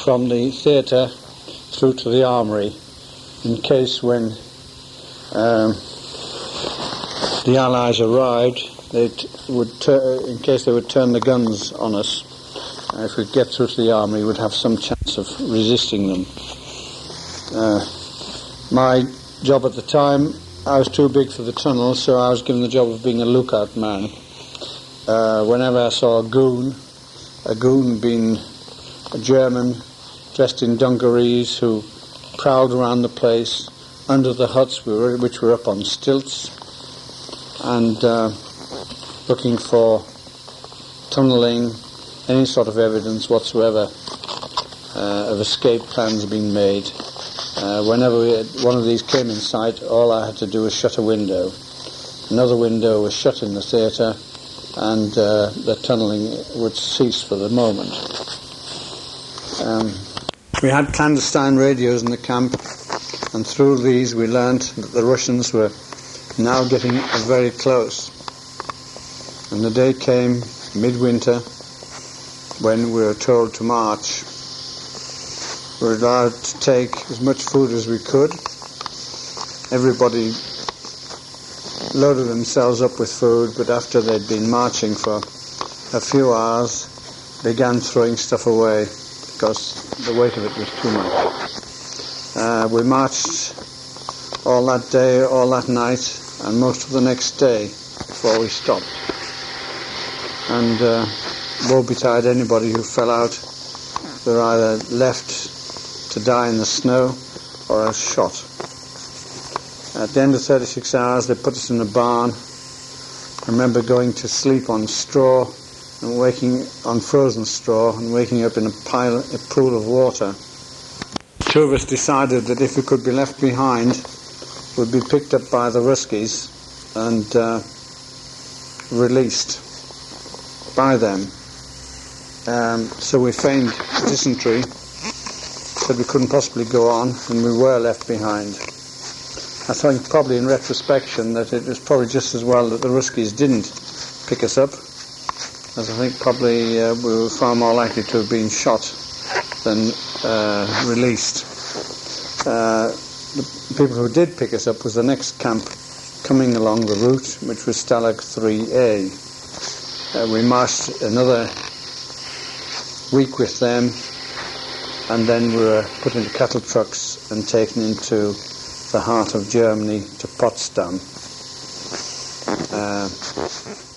from the theatre through to the armoury, in case when the Allies arrived, in case they would turn the guns on us. If we'd get through to the armoury, we would have some chance of resisting them. My job at the time, I was too big for the tunnel, so I was given the job of being a lookout man. Whenever I saw a goon being a German dressed in dungarees who prowled around the place under the huts which were up on stilts, and looking for tunnelling, any sort of evidence whatsoever of escape plans being made. Whenever one of these came in sight, all I had to do was shut a window. Another window was shut in the theatre, and the tunnelling would cease for the moment. We had clandestine radios in the camp, and through these we learnt that the Russians were now getting very close. And the day came, midwinter, when we were told to march. We were allowed to take as much food as we could. Everybody loaded themselves up with food, but after they'd been marching for a few hours, began throwing stuff away because the weight of it was too much. We marched all that day, all that night, and most of the next day before we stopped. And woe betide anybody who fell out. They were either left to die in the snow or else shot. At the end of 36 hours, they put us in a barn. I remember going to sleep on straw and waking on frozen straw and waking up in a pool of water. Two of us decided that if we could be left behind, we'd be picked up by the Ruskies and released by them. So we feigned dysentery, said we couldn't possibly go on, and we were left behind. I think probably in retrospection that it was probably just as well that the Ruskies didn't pick us up, as I think probably we were far more likely to have been shot than released. The people who did pick us up was the next camp coming along the route, which was Stalag 3A. We marched another week with them, and then we were put into cattle trucks and taken into the heart of Germany to Potsdam.